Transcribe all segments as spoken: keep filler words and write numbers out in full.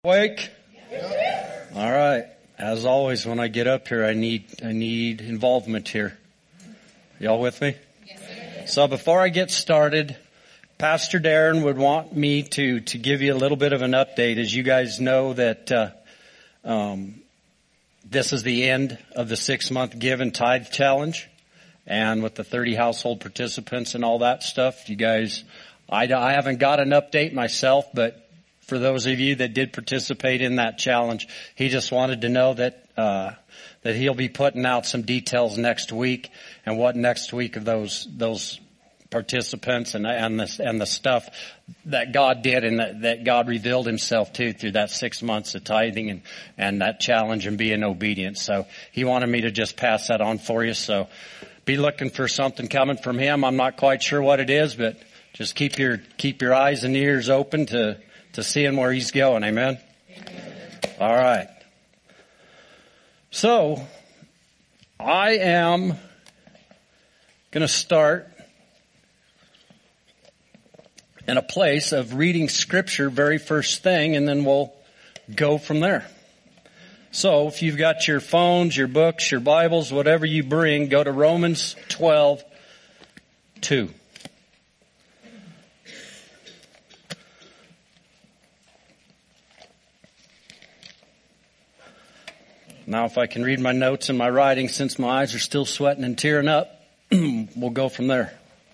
Awake? All right. As always, when I get up here, I need I need involvement here. Y'all with me? Yes. So before I get started, Pastor Darren would want me to to give you a little bit of an update. As you guys know, that uh, um, this is the end of the six-month Give and Tithe Challenge, and with the thirty household participants and all that stuff, you guys, I, I haven't got an update myself, but for those of you that did participate in that challenge, he just wanted to know that uh that he'll be putting out some details next week, and what next week of those those participants and and the and the stuff that God did and that, that God revealed himself to through that six months of tithing and and that challenge and being obedient. So he wanted me to just pass that on for you. So be looking for something coming from him. I'm not quite sure what it is, but just keep your keep your eyes and ears open to to seeing where he's going. Amen? Amen. All right. So, I am going to start in a place of reading Scripture very first thing, and then we'll go from there. So, if you've got your phones, your books, your Bibles, whatever you bring, go to Romans twelve two. Now, if I can read my notes and my writing, since my eyes are still sweating and tearing up, we'll go from there.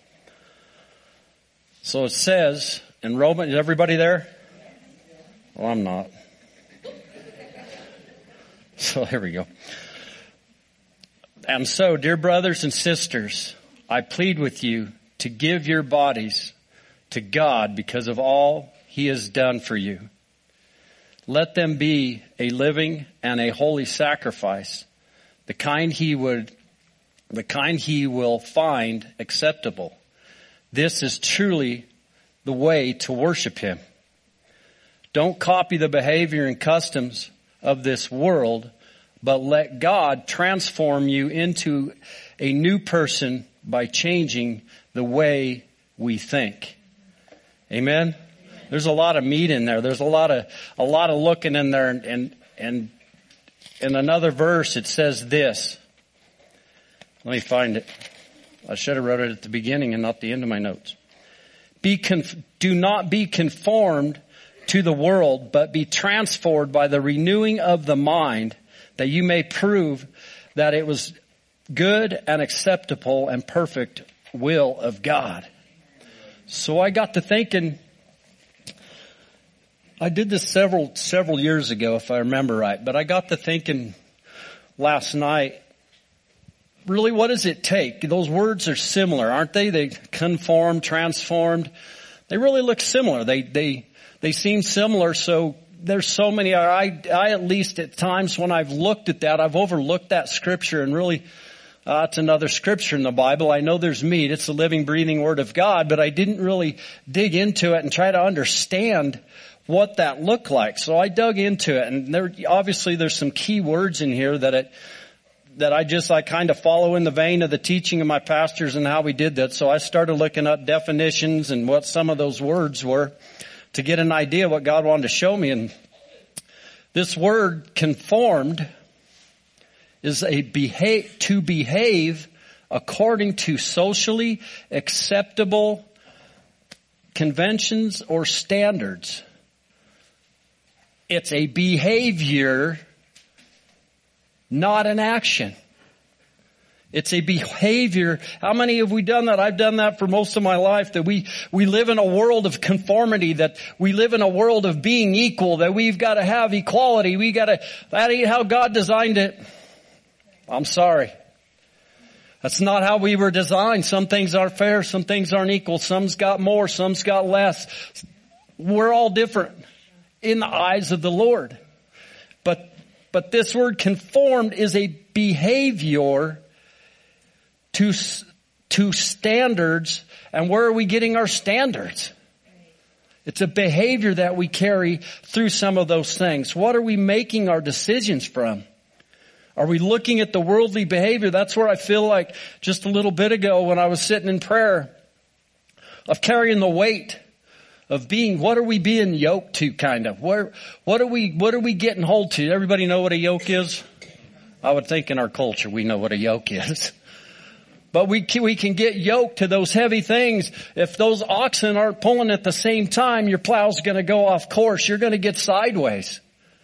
So it says in Romans, is everybody there? Well, I'm not. So here we go. And so, dear brothers and sisters, I plead with you to give your bodies to God because of all He has done for you. Let them be a living and a holy sacrifice, the kind he would, the kind he will find acceptable. This is truly the way to worship him. Don't copy the behavior and customs of this world, but let God transform you into a new person by changing the way we think. Amen? There's a lot of meat in there. There's a lot of a lot of looking in there, and and, and in another verse it says this. Let me find it. I should have wrote it at the beginning and not the end of my notes. Be conf- do not be conformed to the world, but be transformed by the renewing of the mind, that you may prove that it was good and acceptable and perfect will of God. So I got to thinking. I did this several, several years ago, if I remember right, but I got to thinking last night, really, what does it take? Those words are similar, aren't they? They conform, transformed. They really look similar. They, they, they seem similar. So there's so many, I, I at least at times when I've looked at that, I've overlooked that scripture and really, uh, it's another scripture in the Bible. I know there's meat. It's the living, breathing word of God, but I didn't really dig into it and try to understand what that looked like. So I dug into it, and there obviously there's some key words in here that it that I just I kind of follow in the vein of the teaching of my pastors and how we did that. So I started looking up definitions and what some of those words were to get an idea of what God wanted to show me. And this word conformed is a behave to behave according to socially acceptable conventions or standards. It's a behavior, not an action. It's a behavior. How many have we done that? I've done that for most of my life, that we, we live in a world of conformity, that we live in a world of being equal, that we've got to have equality. We got to, that ain't how God designed it. I'm sorry. That's not how we were designed. Some things aren't fair. Some things aren't equal. Some's got more. Some's got less. We're all different in the eyes of the Lord. But, but this word conformed is a behavior to, to standards. And where are we getting our standards? It's a behavior that we carry through some of those things. What are we making our decisions from? Are we looking at the worldly behavior? That's where I feel like just a little bit ago when I was sitting in prayer of carrying the weight of being, what are we being yoked to kind of? Where, what are we, what are we getting hold to? Everybody know what a yoke is? I would think in our culture we know what a yoke is. But we can, we can get yoked to those heavy things. If those oxen aren't pulling at the same time, your plow's going to go off course. You're going to get sideways.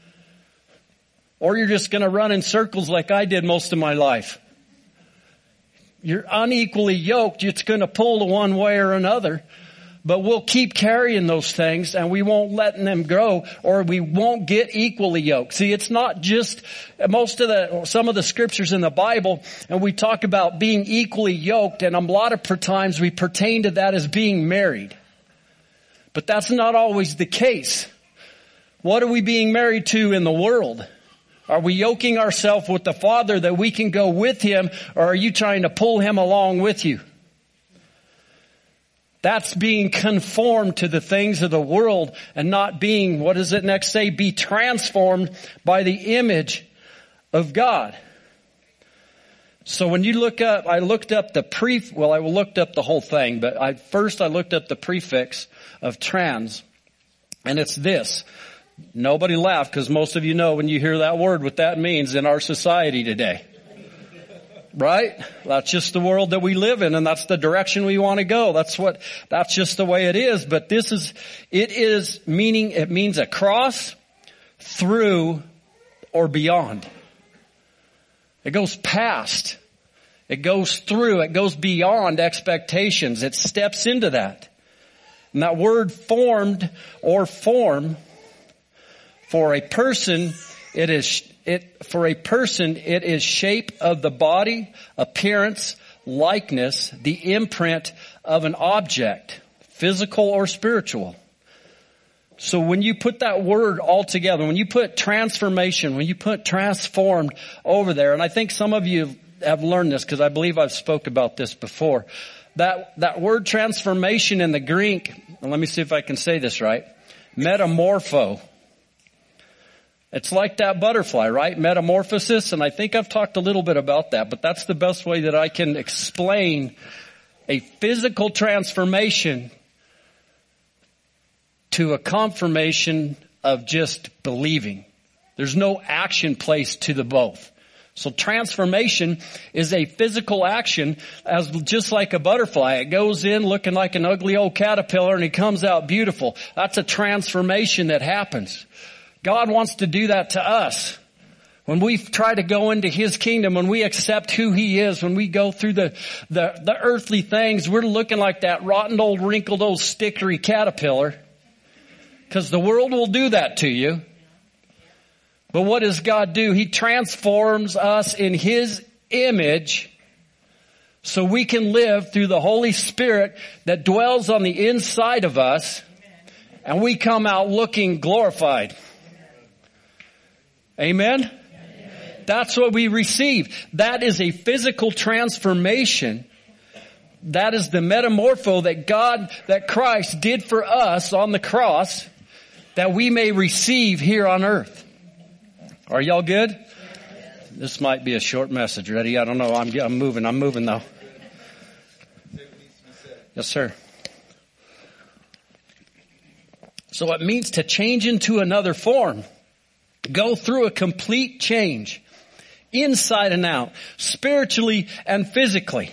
Or you're just going to run in circles like I did most of my life. You're unequally yoked. It's going to pull to one way or another. But we'll keep carrying those things and we won't let them grow, or we won't get equally yoked. See, it's not just most of the, some of the scriptures in the Bible, and we talk about being equally yoked, and a lot of times we pertain to that as being married. But that's not always the case. What are we being married to in the world? Are we yoking ourselves with the Father that we can go with Him, or are you trying to pull Him along with you? That's being conformed to the things of the world and not being, what does it next say? Be transformed by the image of God. So when you look up, I looked up the pre, well, I looked up the whole thing, but I, first I looked up the prefix of trans, and it's this. Nobody laugh, because most of you know when you hear that word what that means in our society today. Right? That's just the world that we live in, and that's the direction we want to go. That's what, that's just the way it is. But this is, it is meaning, it means across, through, or beyond. It goes past. It goes through. It goes beyond expectations. It steps into that. And that word formed or form, for a person, it is It, for a person, it is shape of the body, appearance, likeness, the imprint of an object, physical or spiritual. So when you put that word all together, when you put transformation, when you put transformed over there, and I think some of you have learned this because I believe I've spoke about this before, that, that word transformation in the Greek, and let me see if I can say this right, metamorpho. It's like that butterfly, right? Metamorphosis. And I think I've talked a little bit about that, but that's the best way that I can explain a physical transformation to a confirmation of just believing. There's no action placed to the both. So transformation is a physical action, as just like a butterfly. It goes in looking like an ugly old caterpillar and it comes out beautiful. That's a transformation that happens. God wants to do that to us. When we try to go into His kingdom, when we accept who He is, when we go through the, the, the earthly things, we're looking like that rotten old, wrinkled old, stickery caterpillar. Because the world will do that to you. But what does God do? He transforms us in His image so we can live through the Holy Spirit that dwells on the inside of us, and we come out looking glorified. Amen? Amen? That's what we receive. That is a physical transformation. That is the metamorpho that God, that Christ did for us on the cross, that we may receive here on earth. Are y'all good? This might be a short message. Ready? I don't know. I'm, I'm moving. I'm moving though. Yes, sir. So it means to change into another form. Go through a complete change. Inside and out. Spiritually and physically.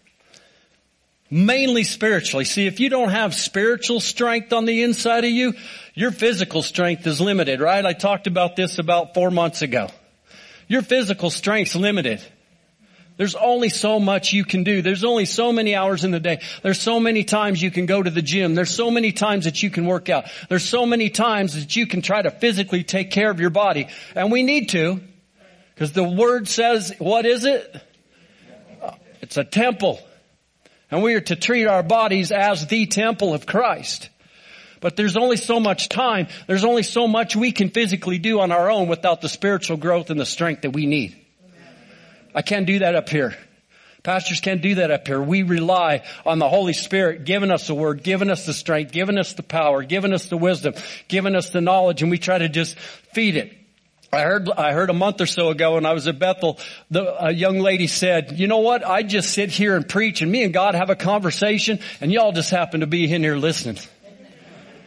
Mainly spiritually. See, if you don't have spiritual strength on the inside of you, your physical strength is limited, right? I talked about this about four months ago. Your physical strength's limited. There's only so much you can do. There's only so many hours in the day. There's so many times you can go to the gym. There's so many times that you can work out. There's so many times that you can try to physically take care of your body. And we need to, because the Word says, what is it? It's a temple. And we are to treat our bodies as the temple of Christ. But there's only so much time. There's only so much we can physically do on our own without the spiritual growth and the strength that we need. I can't do that up here. Pastors can't do that up here. We rely on the Holy Spirit giving us the Word, giving us the strength, giving us the power, giving us the wisdom, giving us the knowledge, and we try to just feed it. I heard, I heard a month or so ago when I was at Bethel, the, a young lady said, you know what? I just sit here and preach and me and God have a conversation and y'all just happen to be in here listening.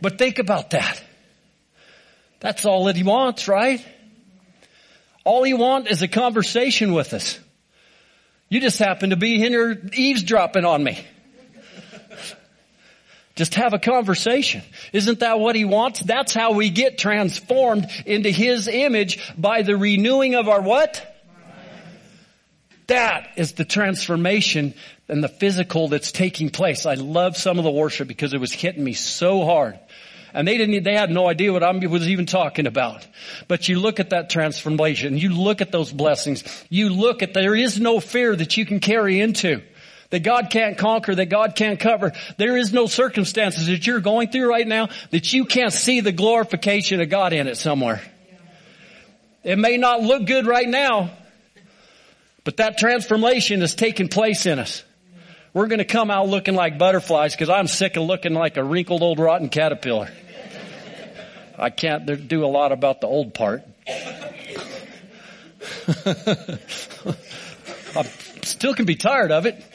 But think about that. That's all that he wants, right? All he wants is a conversation with us. You just happen to be here eavesdropping on me. Just have a conversation. Isn't that what he wants? That's how we get transformed into his image, by the renewing of our what? That is the transformation and the physical that's taking place. I love some of the worship because it was hitting me so hard. And they didn't, they had no idea what I was even talking about. But you look at that transformation, you look at those blessings, you look at, there is no fear that you can carry into, that God can't conquer, that God can't cover. There is no circumstances that you're going through right now that you can't see the glorification of God in it somewhere. It may not look good right now, but that transformation is taking place in us. We're going to come out looking like butterflies because I'm sick of looking like a wrinkled old rotten caterpillar. I can't do a lot about the old part. I still can be tired of it.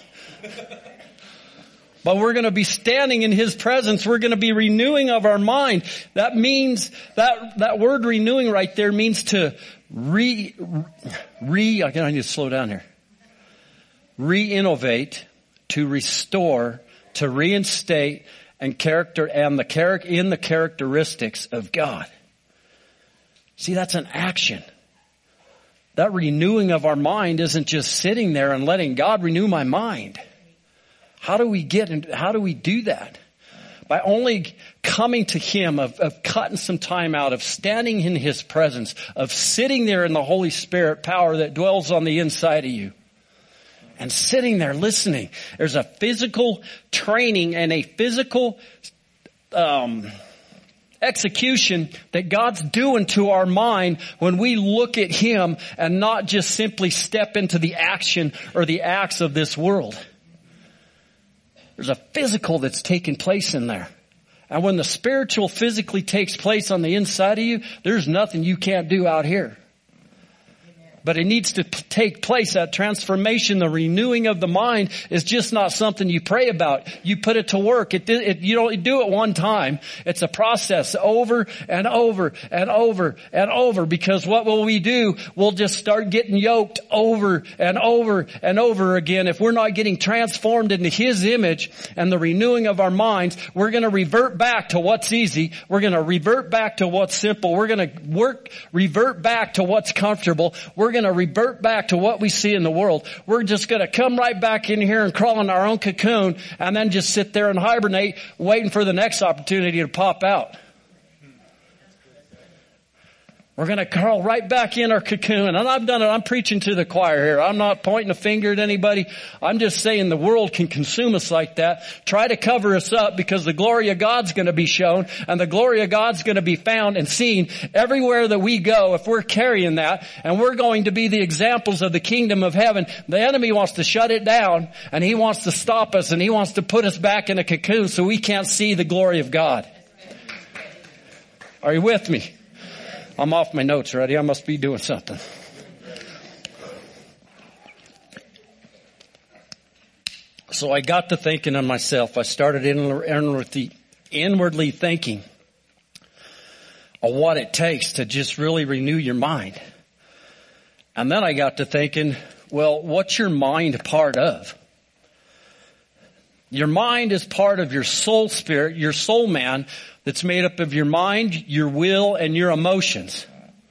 But we're going to be standing in his presence. We're going to be renewing of our mind. That means, that, that word renewing right there means to re, re, I need to slow down here. Re-innovate, to restore, to reinstate, and character, and the character, in the characteristics of God. See, that's an action. That renewing of our mind isn't just sitting there and letting God renew my mind. How do we get into, how do we do that? By only coming to him, of, of cutting some time out, of standing in his presence, of sitting there in the Holy Spirit power that dwells on the inside of you. And sitting there listening. There's a physical training and a physical um, execution that God's doing to our mind when we look at him and not just simply step into the action or the acts of this world. There's a physical that's taking place in there. And when the spiritual physically takes place on the inside of you, there's nothing you can't do out here. But it needs to p- take place. That transformation, the renewing of the mind, is just not something you pray about. You put it to work. It, it, you don't do it one time. It's a process over and over and over and over. Because what will we do? We'll just start getting yoked over and over and over again. If we're not getting transformed into his image and the renewing of our minds, we're going to revert back to what's easy. We're going to revert back to what's simple. We're going to work, revert back to what's comfortable. We're going to revert back to what we see in the world. We're just going to come right back in here and crawl in our own cocoon and then just sit there and hibernate, waiting for the next opportunity to pop out. We're going to crawl right back in our cocoon. And I've done it. I'm preaching to the choir here. I'm not pointing a finger at anybody. I'm just saying the world can consume us like that. Try to cover us up because the glory of God's going to be shown and the glory of God's going to be found and seen everywhere that we go if we're carrying that. And we're going to be the examples of the kingdom of heaven. The enemy wants to shut it down and he wants to stop us and he wants to put us back in a cocoon so we can't see the glory of God. Are you with me? I'm off my notes already. I must be doing something. So I got to thinking of myself. I started inwardly, inwardly thinking of what it takes to just really renew your mind. And then I got to thinking, well, what's your mind a part of? Your mind is part of your soul spirit, your soul man, that's made up of your mind, your will, and your emotions.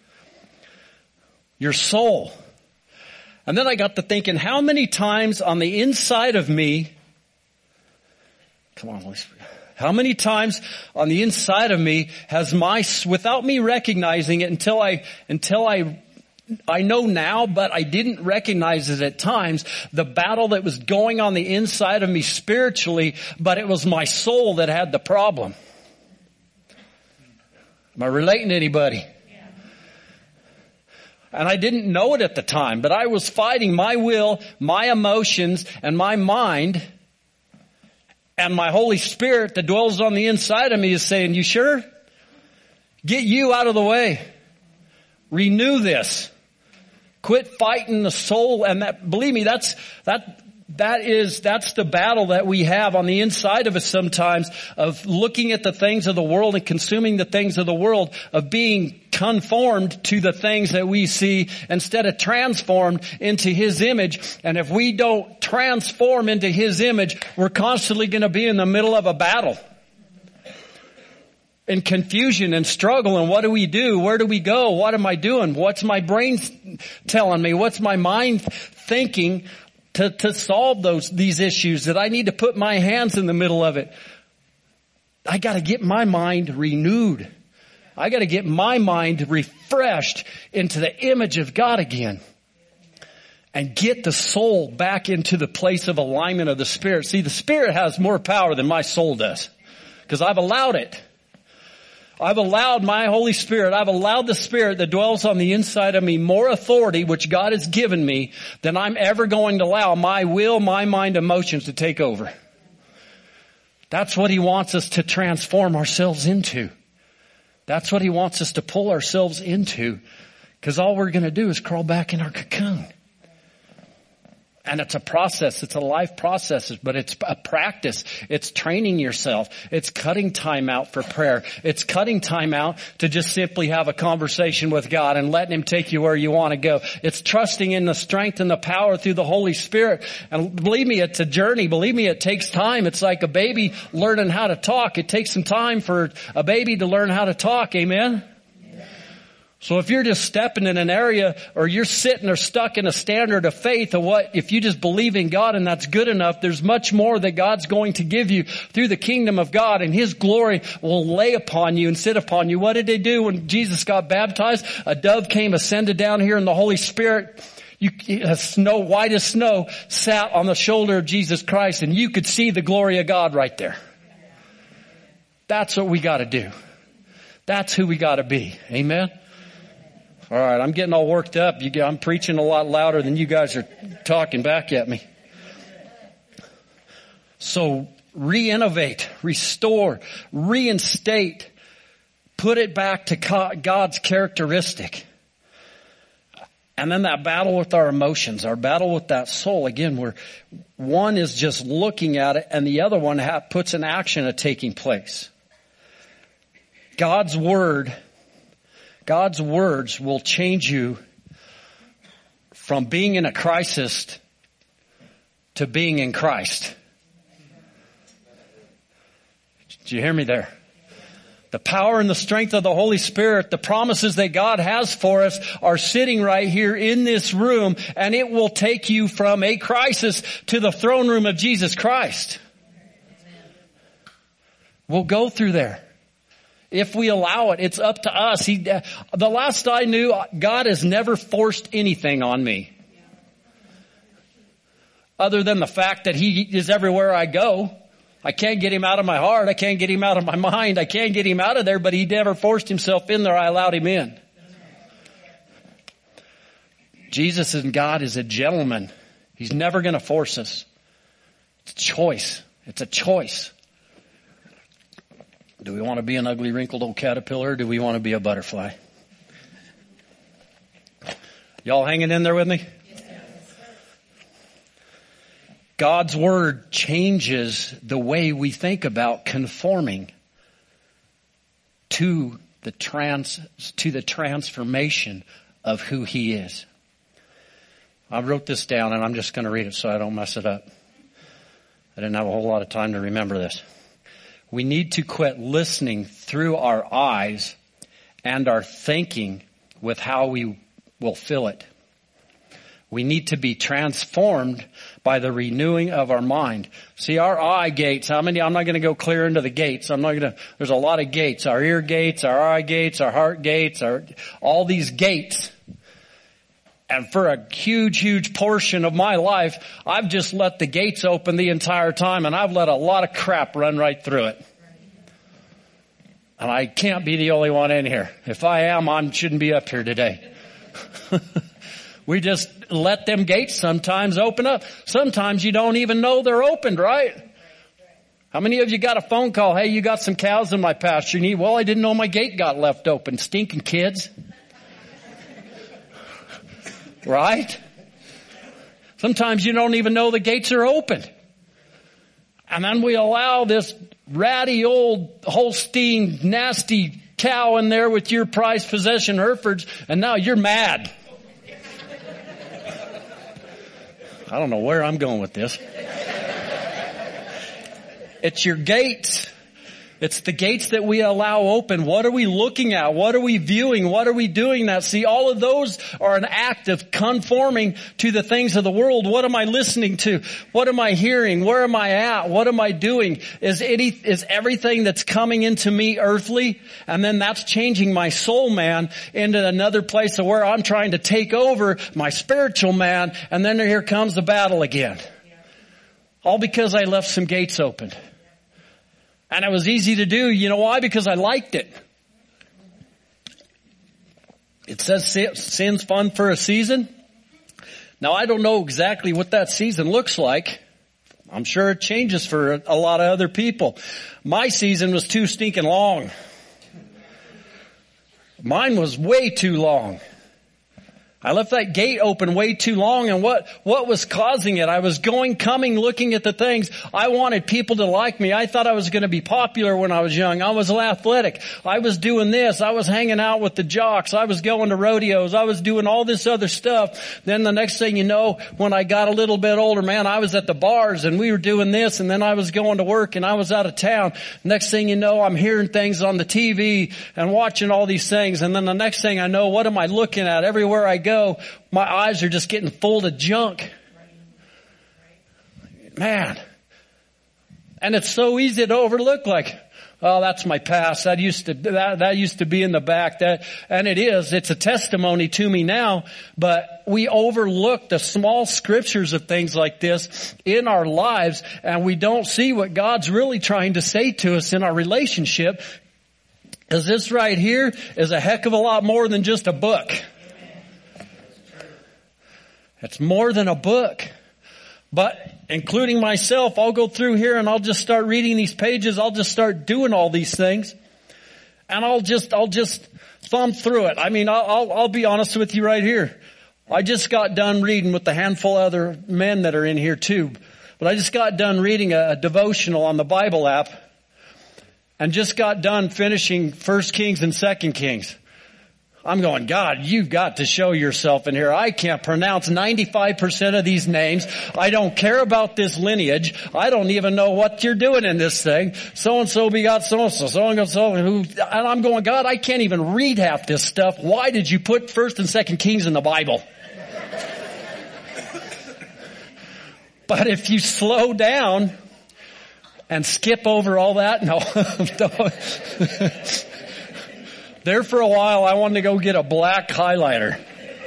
Your soul. And then I got to thinking, how many times on the inside of me, come on, Holy Spirit, how many times on the inside of me has my, without me recognizing it until I, until I, I know now, but I didn't recognize it at times, the battle that was going on the inside of me spiritually, but it was my soul that had the problem. Am I relating to anybody? Yeah. And I didn't know it at the time, but I was fighting my will, my emotions, and my mind. And my Holy Spirit that dwells on the inside of me is saying, you sure? Get you out of the way. Renew this. Quit fighting the soul. And that, believe me, that's, that, That is, that's the battle that we have on the inside of us sometimes, of looking at the things of the world and consuming the things of the world, of being conformed to the things that we see instead of transformed into His image. And if we don't transform into His image, we're constantly going to be in the middle of a battle. In confusion and struggle, and what do we do? Where do we go? What am I doing? What's my brain telling me? What's my mind thinking to, to solve those, these issues that I need to put my hands in the middle of it? I gotta get my mind renewed. I gotta get my mind refreshed into the image of God again. And get the soul back into the place of alignment of the Spirit. See, the Spirit has more power than my soul does. Because I've allowed it. I've allowed my Holy Spirit, I've allowed the Spirit that dwells on the inside of me more authority, which God has given me, than I'm ever going to allow my will, my mind, emotions to take over. That's what He wants us to transform ourselves into. That's what He wants us to pull ourselves into. Because all we're going to do is crawl back in our cocoon. And it's a process. It's a life process, but it's a practice. It's training yourself. It's cutting time out for prayer. It's cutting time out to just simply have a conversation with God and letting Him take you where you want to go. It's trusting in the strength and the power through the Holy Spirit. And believe me, it's a journey. Believe me, it takes time. It's like a baby learning how to talk. It takes some time for a baby to learn how to talk. Amen? So if you're just stepping in an area, or you're sitting or stuck in a standard of faith of what, if you just believe in God and that's good enough, there's much more that God's going to give you through the kingdom of God, and His glory will lay upon you and sit upon you. What did they do when Jesus got baptized? A dove came, ascended down here, and the Holy Spirit, you, as snow, white as snow, sat on the shoulder of Jesus Christ, and you could see the glory of God right there. That's what we got to do. That's who we got to be. Amen. All right, I'm getting all worked up. You, I'm preaching a lot louder than you guys are talking back at me. So re-innovate, restore, reinstate, put it back to God's characteristic. And then that battle with our emotions, our battle with that soul, again, where one is just looking at it and the other one ha- puts an action of taking place. God's Word God's words will change you from being in a crisis to being in Christ. Did you hear me there? The power and the strength of the Holy Spirit, the promises that God has for us are sitting right here in this room, and it will take you from a crisis to the throne room of Jesus Christ. We'll go through there. If we allow it, it's up to us. He, the last I knew, God has never forced anything on me. Other than the fact that He is everywhere I go. I can't get Him out of my heart. I can't get Him out of my mind. I can't get Him out of there, but He never forced Himself in there. I allowed Him in. Jesus and God is a gentleman. He's never going to force us. It's a choice. It's a choice. Do we want to be an ugly, wrinkled old caterpillar, or do we want to be a butterfly? Y'all hanging in there with me? God's Word changes the way we think about conforming to the trans, to the transformation of who He is. I wrote this down, and I'm just going to read it so I don't mess it up. I didn't have a whole lot of time to remember this. We need to quit listening through our eyes and our thinking with how we will fill it. We need to be transformed by the renewing of our mind. See, our eye gates, how many, I'm not going to go clear into the gates. I'm not going to, there's a lot of gates. Our ear gates, our eye gates, our heart gates, our, all these gates. And for a huge, huge portion of my life, I've just let the gates open the entire time, and I've let a lot of crap run right through it. And I can't be the only one in here. If I am, I shouldn't be up here today. We just let them gates sometimes open up. Sometimes you don't even know they're opened, right? How many of you got a phone call? Hey, you got some cows in my pasture. You need, well, I didn't know my gate got left open. Stinking kids. Right? Sometimes you don't even know the gates are open. And then we allow this ratty old Holstein nasty cow in there with your prized possession Herefords, and now you're mad. I don't know where I'm going with this. It's your gates. It's the gates that we allow open. What are we looking at? What are we viewing? What are we doing that? See, all of those are an act of conforming to the things of the world. What am I listening to? What am I hearing? Where am I at? What am I doing? Is any, is everything that's coming into me earthly? And then that's changing my soul man into another place of where I'm trying to take over my spiritual man. And then here comes the battle again. All because I left some gates open. And it was easy to do. You know why? Because I liked it. It says sin's fun for a season. Now, I don't know exactly what that season looks like. I'm sure it changes for a lot of other people. My season was too stinking long. Mine was way too long. I left that gate open way too long, and what, what was causing it? I was going, coming, looking at the things. I wanted people to like me. I thought I was going to be popular when I was young. I was athletic. I was doing this. I was hanging out with the jocks. I was going to rodeos. I was doing all this other stuff. Then the next thing you know, when I got a little bit older, man, I was at the bars and we were doing this, and then I was going to work and I was out of town. Next thing you know, I'm hearing things on the T V and watching all these things, and then the next thing I know, what am I looking at? Everywhere I go, my eyes are just getting full of junk. Man. And it's so easy to overlook, like, oh, that's my past. That used to, that, that used to be in the back. That, and it is, it's a testimony to me now, but we overlook the small scriptures of things like this in our lives, and we don't see what God's really trying to say to us in our relationship. Because this right here is a heck of a lot more than just a book. It's more than a book. But including myself, I'll go through here and I'll just start reading these pages. I'll just start doing all these things. And I'll just, I'll just thumb through it. I mean, I'll, I'll, I'll be honest with you right here. I just got done reading with a handful of other men that are in here too. But I just got done reading a, a devotional on the Bible app. And just got done finishing First Kings and Second Kings. I'm going, God, you've got to show yourself in here. I can't pronounce ninety-five percent of these names. I don't care about this lineage. I don't even know what you're doing in this thing. So-and-so begot so-and-so, so-and-so, who, and I'm going, God, I can't even read half this stuff. Why did you put First and Second Kings in the Bible? But if you slow down and skip over all that, no. There for a while, I wanted to go get a black highlighter.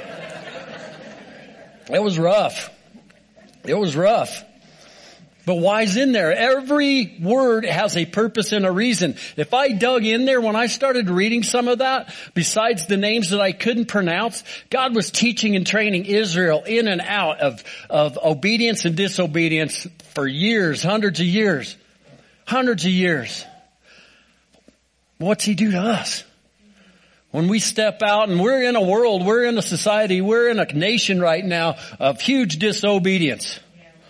It was rough. It was rough. But why's in there? Every word has a purpose and a reason. If I dug in there, when I started reading some of that, besides the names that I couldn't pronounce, God was teaching and training Israel in and out of, of obedience and disobedience for years, hundreds of years. Hundreds of years. What's He do to us? When we step out, and we're in a world, we're in a society, we're in a nation right now of huge disobedience.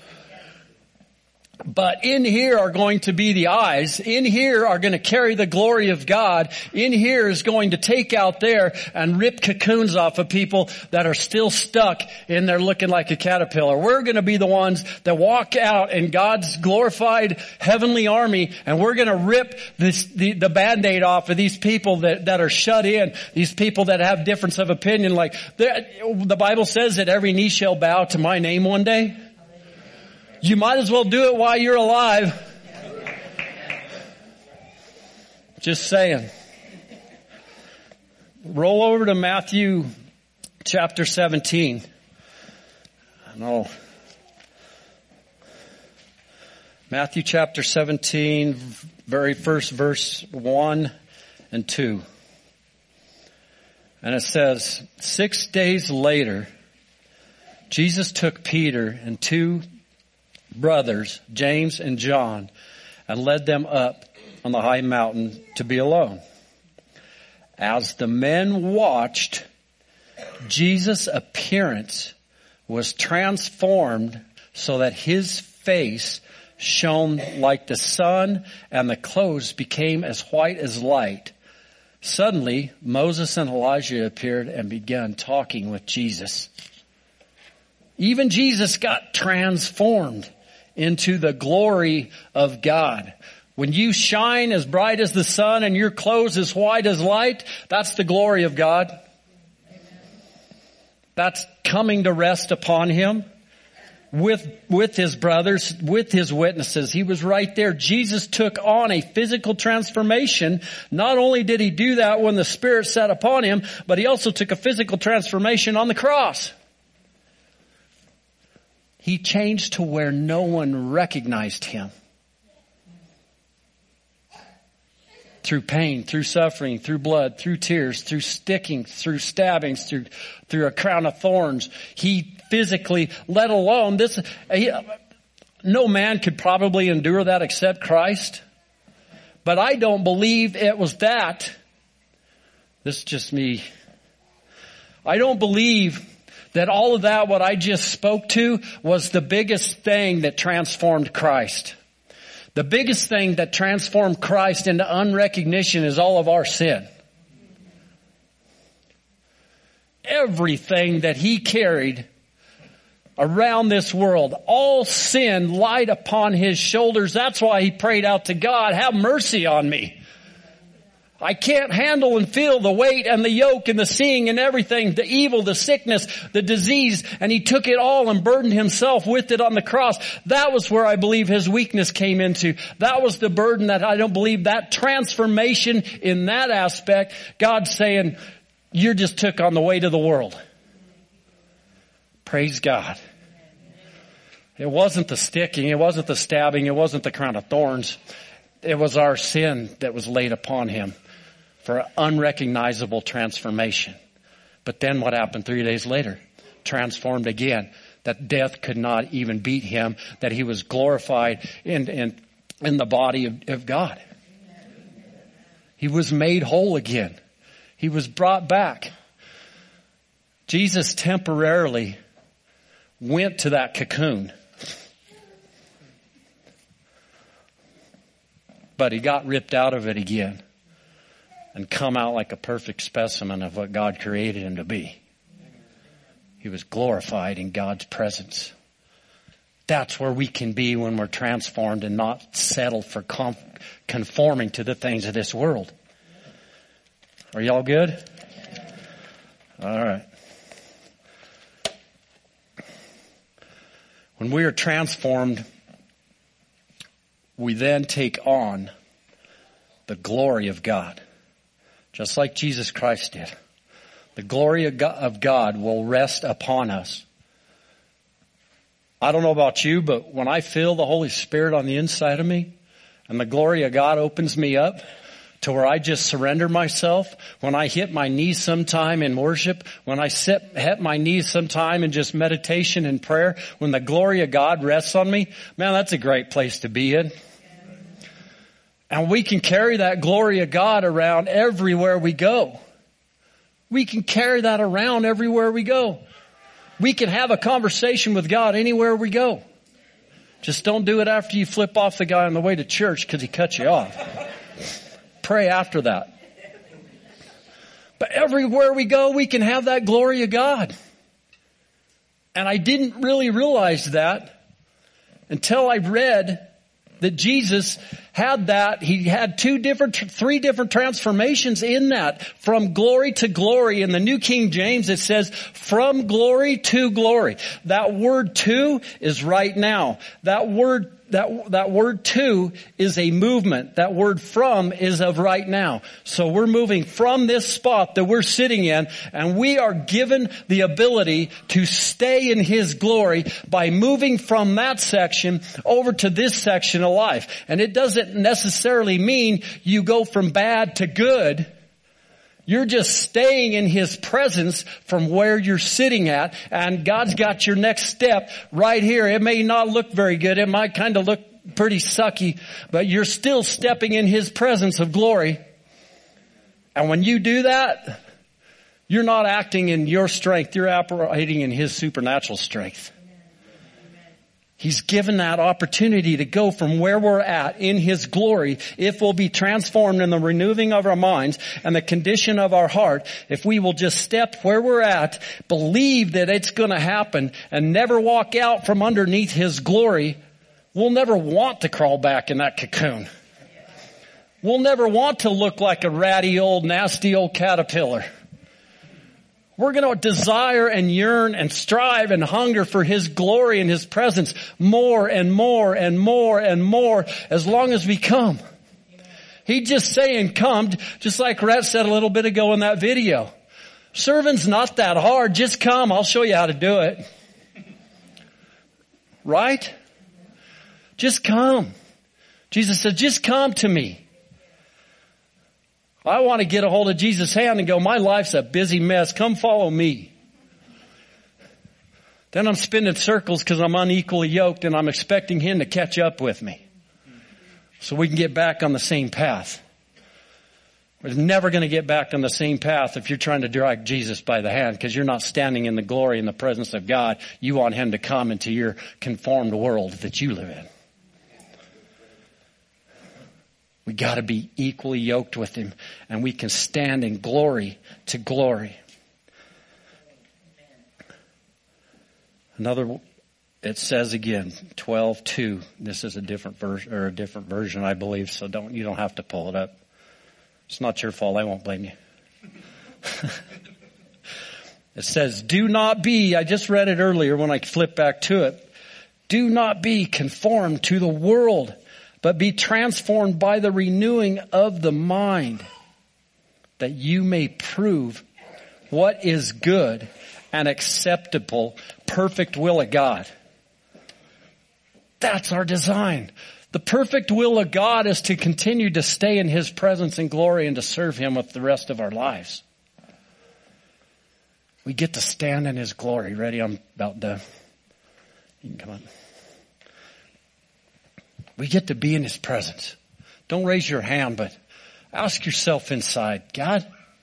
But in here are going to be the eyes. In here are going to carry the glory of God. In here is going to take out there and rip cocoons off of people that are still stuck in there looking like a caterpillar. We're going to be the ones that walk out in God's glorified heavenly army, and we're going to rip this, the, the Band-Aid off of these people that, that are shut in, these people that have difference of opinion. Like the Bible says that every knee shall bow to my name one day. You might as well do it while you're alive. Just saying. Roll over to Matthew chapter seventeen. No. Matthew chapter seventeen, very first verse one and two. And it says, six days later, Jesus took Peter and two brothers, James and John, and led them up on the high mountain to be alone. As the men watched, Jesus' appearance was transformed so that his face shone like the sun and the clothes became as white as light. Suddenly, Moses and Elijah appeared and began talking with Jesus. Even Jesus got transformed into the glory of God. When you shine as bright as the sun and your clothes as white as light, that's the glory of God. That's coming to rest upon him with, with his brothers, with his witnesses. He was right there. Jesus took on a physical transformation. Not only did he do that when the Spirit sat upon him, but he also took a physical transformation on the cross. He changed to where no one recognized him. Through pain, through suffering, through blood, through tears, through stickings, through stabbings, through, through a crown of thorns. He physically, let alone this, he, no man could probably endure that except Christ. But I don't believe it was that. This is just me. I don't believe that all of that, what I just spoke to, was the biggest thing that transformed Christ. The biggest thing that transformed Christ into unrecognition is all of our sin. Everything that he carried around this world, all sin lied upon his shoulders. That's why he prayed out to God, have mercy on me. I can't handle and feel the weight and the yoke and the seeing and everything, the evil, the sickness, the disease, and he took it all and burdened himself with it on the cross. That was where I believe his weakness came into. That was the burden that I don't believe, that transformation in that aspect, God's saying, you just took on the weight of the world. Praise God. It wasn't the sticking, it wasn't the stabbing, it wasn't the crown of thorns. It was our sin that was laid upon him for unrecognizable transformation. But then what happened three days later? Transformed again. That death could not even beat him. That he was glorified in, in, in the body of, of God. He was made whole again. He was brought back. Jesus temporarily went to that cocoon. But he got ripped out of it again and come out like a perfect specimen of what God created him to be. He was glorified in God's presence. That's where we can be when we're transformed and not settle for conforming to the things of this world. Are y'all good? All right. When we are transformed, we then take on the glory of God, just like Jesus Christ did. The glory of God will rest upon us. I don't know about you, but when I feel the Holy Spirit on the inside of me and the glory of God opens me up to where I just surrender myself, when I hit my knees sometime in worship, when I sit, hit my knees sometime in just meditation and prayer, when the glory of God rests on me, man, that's a great place to be in. And we can carry that glory of God around everywhere we go. We can carry that around everywhere we go. We can have a conversation with God anywhere we go. Just don't do it after you flip off the guy on the way to church because he cut you off. Pray after that. But everywhere we go, we can have that glory of God. And I didn't really realize that until I read that Jesus had that. He had two different, three different transformations in that. From glory to glory. In the New King James, it says, from glory to glory. That word to is right now. That word That, that word to is a movement. That word from is of right now. So we're moving from this spot that we're sitting in, and we are given the ability to stay in His glory by moving from that section over to this section of life. And it doesn't necessarily mean you go from bad to good. You're just staying in His presence from where you're sitting at, and God's got your next step right here. It may not look very good. It might kind of look pretty sucky, but you're still stepping in His presence of glory. And when you do that, You're not acting in your strength. You're operating in His supernatural strength. He's given that opportunity to go from where we're at in His glory if we'll be transformed in the renewing of our minds and the condition of our heart. If we will just step where we're at, believe that it's going to happen and never walk out from underneath His glory, we'll never want to crawl back in that cocoon. We'll never want to look like a ratty old, nasty old caterpillar. We're going to desire and yearn and strive and hunger for His glory and His presence more and more and more and more as long as we come. He's just saying come, just like Rhett said a little bit ago in that video. Serving's not that hard. Just come. I'll show you how to do it. Right? Just come. Jesus said, just come to me. I want to get a hold of Jesus' hand and go, my life's a busy mess. Come follow me. Then I'm spinning circles because I'm unequally yoked and I'm expecting Him to catch up with me so we can get back on the same path. We're never going to get back on the same path if you're trying to drag Jesus by the hand because you're not standing in the glory and the presence of God. You want Him to come into your conformed world that you live in. We got to be equally yoked with Him, and we can stand in glory to glory. Another, it says again, twelve two. This is a different version, or a different version, I believe. So don't you don't have to pull it up. It's not your fault. I won't blame you. It says, "Do not be." I just read it earlier when I flipped back to it. Do not be conformed to the world, but be transformed by the renewing of the mind, that you may prove what is good and acceptable, perfect will of God. That's our design. The perfect will of God is to continue to stay in His presence and glory and to serve Him with the rest of our lives. We get to stand in His glory. Ready? I'm about done. You can come on. We get to be in His presence. Don't raise your hand, but ask yourself inside, God,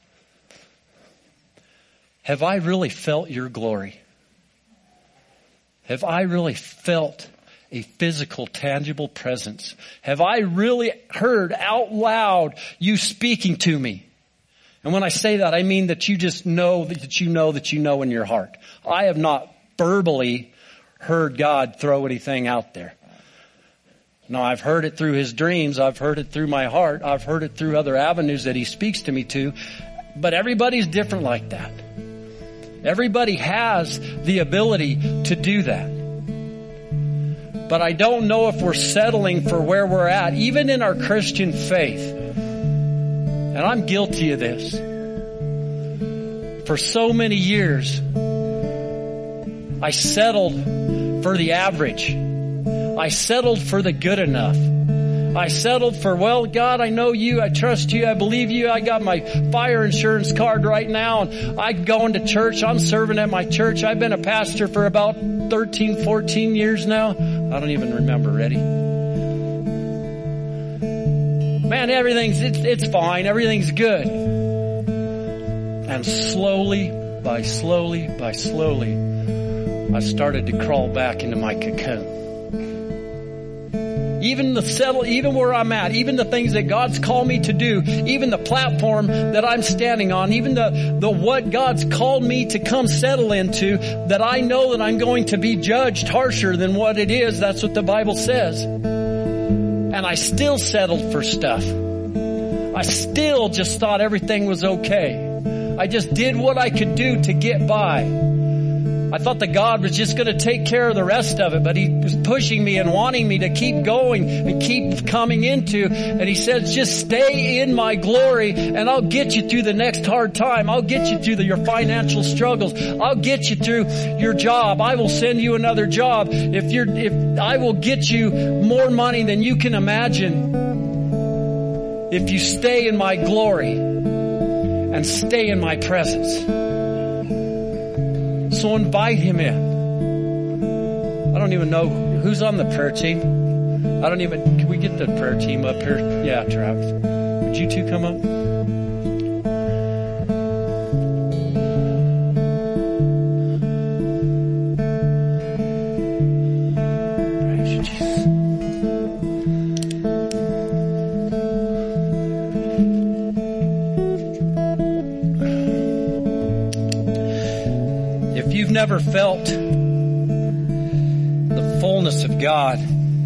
have I really felt your glory? Have I really felt a physical, tangible presence? Have I really heard out loud you speaking to me? And when I say that, I mean that you just know that you know that you know in your heart. I have not verbally heard God throw anything out there. No, I've heard it through His dreams. I've heard it through my heart. I've heard it through other avenues that He speaks to me to. But everybody's different like that. Everybody has the ability to do that. But I don't know if we're settling for where we're at, even in our Christian faith. And I'm guilty of this. For so many years, I settled for the average. I settled for the good enough. I settled for, well, God, I know you. I trust you. I believe you. I got my fire insurance card right now. And I'm going to church. I'm serving at my church. I've been a pastor for about thirteen, fourteen years now. I don't even remember, ready? Man, everything's, it's, it's fine. Everything's good. And slowly, by slowly, by slowly, I started to crawl back into my cocoon. Even the settle, even where I'm at, even the things that God's called me to do, even the platform that I'm standing on, even the, the what God's called me to come settle into, that I know that I'm going to be judged harsher than what it is. That's what the Bible says. And I still settled for stuff. I still just thought everything was okay. I just did what I could do to get by. I thought that God was just going to take care of the rest of it, but He was pushing me and wanting me to keep going and keep coming into. And He says, just stay in my glory and I'll get you through the next hard time. I'll get you through the, your financial struggles. I'll get you through your job. I will send you another job. If you're, if I will get you more money than you can imagine if you stay in my glory and stay in my presence. So invite Him in. I don't even know who's on the prayer team. I don't even, can we get the prayer team up here? Yeah, Travis. Would you two come up? If you've never felt the fullness of God,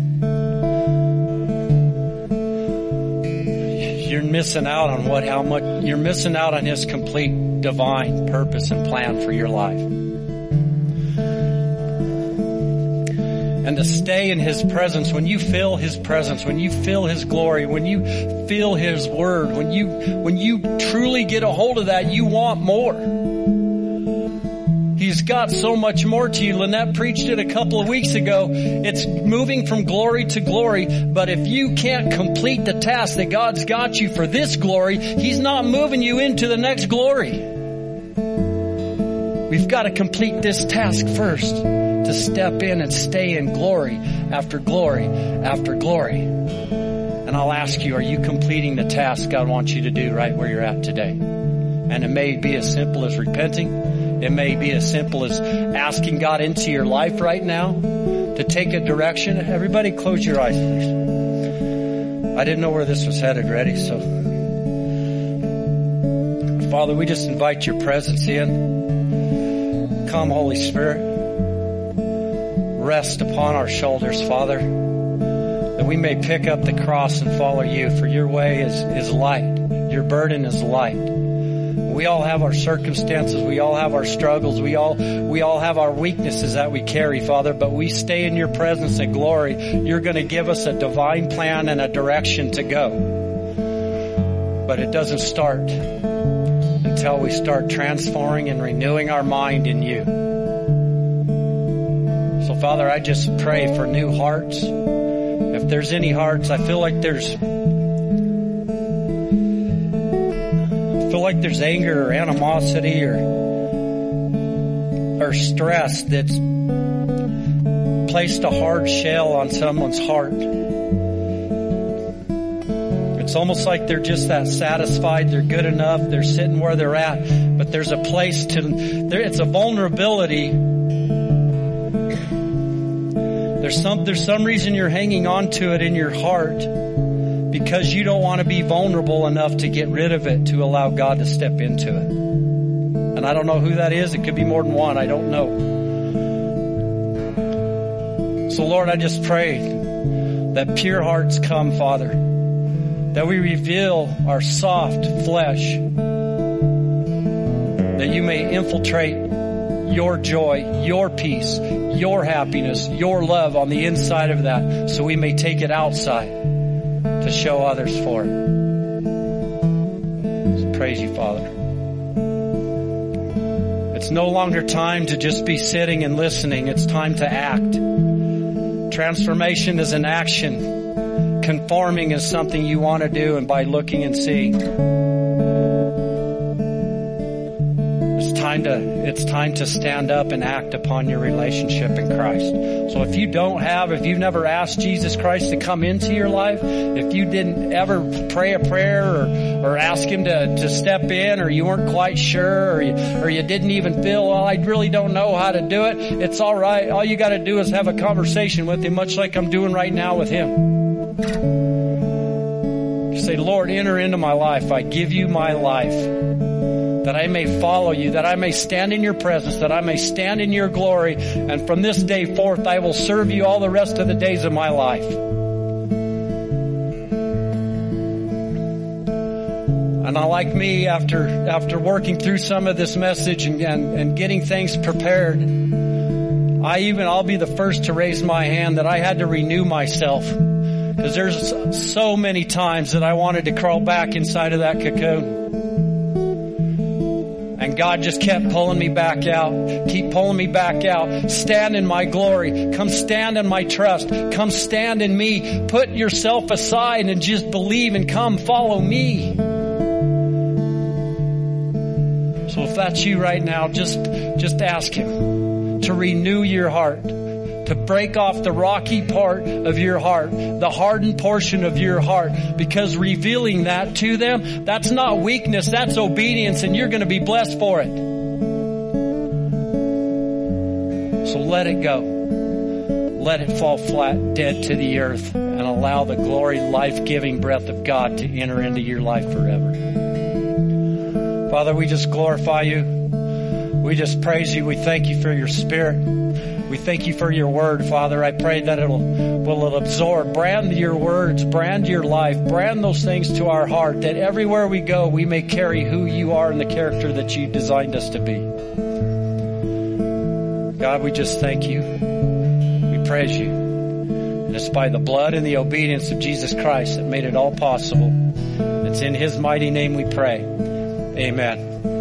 you're missing out on what, how much, you're missing out on His complete divine purpose and plan for your life. And to stay in His presence, when you feel His presence, when you feel His glory, when you feel His word, when you, when you truly get a hold of that, you want more. He's got so much more to you. Lynette preached it a couple of weeks ago. It's moving from glory to glory. But if you can't complete the task that God's got you for this glory, He's not moving you into the next glory. We've got to complete this task first to step in and stay in glory after glory after glory. And I'll ask you, are you completing the task God wants you to do right where you're at today? And it may be as simple as repenting. It may be as simple as asking God into your life right now to take a direction. Everybody close your eyes, please. I didn't know where this was headed, ready? So, Father, we just invite your presence in. Come, Holy Spirit. Rest upon our shoulders, Father, that we may pick up the cross and follow you, for your way is, is light. Your burden is light. We all have our circumstances. We all have our struggles. We all, we all have our weaknesses that we carry, Father, but we stay in your presence and glory. You're going to give us a divine plan and a direction to go. But it doesn't start until we start transforming and renewing our mind in you. So, Father, I just pray for new hearts. If there's any hearts, I feel like there's I feel like there's anger or animosity or or stress that's placed a hard shell on someone's heart. It's almost like they're just that satisfied, they're good enough, they're sitting where they're at, but there's a place to, there, it's a vulnerability. There's some, there's some reason you're hanging on to it in your heart because you don't want to be vulnerable enough to get rid of it to allow God to step into it. And I don't know who that is. It could be more than one. I don't know. So Lord, I just pray that pure hearts come, Father, that we reveal our soft flesh, that you may infiltrate your joy, your peace, your happiness, your love on the inside of that, so we may take it outside to show others for it. So praise you, Father. It's no longer time to just be sitting and listening. It's time to act. Transformation is an action. Conforming is something you want to do, and by looking and seeing. It's time to, it's time to stand up and act upon your relationship in Christ. So if you don't have, if you've never asked Jesus Christ to come into your life, if you didn't ever pray a prayer or, or ask Him to, to step in, or you weren't quite sure, or you, or you didn't even feel, well, I really don't know how to do it, it's all right. All you got to do is have a conversation with Him, much like I'm doing right now with Him. You say, Lord, enter into my life. I give you my life, that I may follow you, that I may stand in your presence, that I may stand in your glory, and from this day forth I will serve you all the rest of the days of my life. And I, like me, after after working through some of this message and, and, and getting things prepared, I even, I'll be the first to raise my hand that I had to renew myself. Because there's so many times that I wanted to crawl back inside of that cocoon. And God just kept pulling me back out. Keep pulling me back out. Stand in my glory. Come stand in my trust. Come stand in me. Put yourself aside and just believe and come follow me. So if that's you right now, just, just ask Him to renew your heart, to break off the rocky part of your heart, the hardened portion of your heart, because revealing that to them, that's not weakness, that's obedience, and you're going to be blessed for it. So let it go. Let it fall flat, dead to the earth, and allow the glory, life-giving breath of God to enter into your life forever. Father, we just glorify you. We just praise you. We thank you for your Spirit. We thank you for your word, Father. I pray that it'll will absorb, brand your words, brand your life, brand those things to our heart, that everywhere we go, we may carry who you are and the character that you designed us to be. God, we just thank you. We praise you. And it's by the blood and the obedience of Jesus Christ that made it all possible. It's in his mighty name we pray. Amen.